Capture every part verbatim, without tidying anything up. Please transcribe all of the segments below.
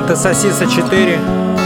это Сосиса четыре.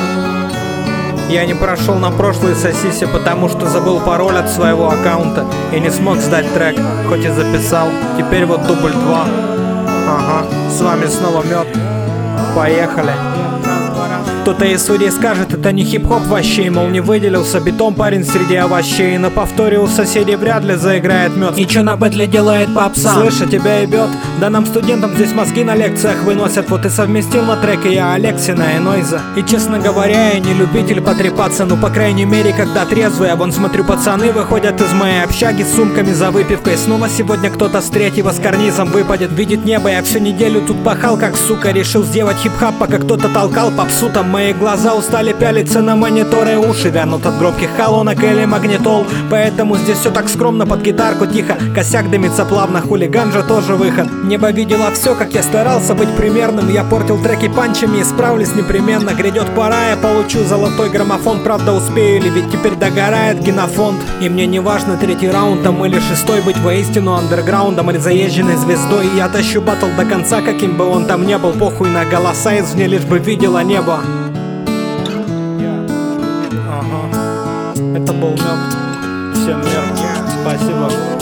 Я не прошел на прошлой Сосисе, потому что забыл пароль от своего аккаунта и не смог сдать трек, хоть и записал. Теперь вот дубль два. Ага, с вами снова Мед. Поехали. Кто-то из судей скажет, это не хип-хоп вообще, мол, не выделился битом парень среди овощей. На повторе у соседей вряд ли заиграет Мед. Ничего на бэтле делает попса. Слыша, тебя ебет. Да нам, студентам, здесь мозги на лекциях выносят. Вот и совместил на треке я Алексина и Нойза. И, честно говоря, я не любитель потрепаться. Ну, по крайней мере, когда трезвый. Я вон смотрю, пацаны выходят из моей общаги с сумками за выпивкой. Снова сегодня кто-то с третьего с карнизом выпадет. Видит небо, я всю неделю тут пахал, как сука. Решил сделать хип-хап, пока кто-то толкал попсу. Там мои глаза устали пялиться на мониторы, уши вянут от громких колонок или магнитол. Поэтому здесь все так скромно, под гитарку тихо. Косяк дымится плавно, хулиган же тоже выход. Небо видело все, как я старался быть примерным. Я портил треки панчами, исправлюсь непременно. Грядет пора, я получу золотой граммофон. Правда, успею ли, ведь теперь догорает генофонд. И мне не важно третий раунд там или шестой, быть воистину андерграундом или заезженной звездой. И я тащу батл до конца, каким бы он там не был. Похуй на голоса извне, лишь бы видела небо. Ага. Это был Мед. Всем мир. Спасибо.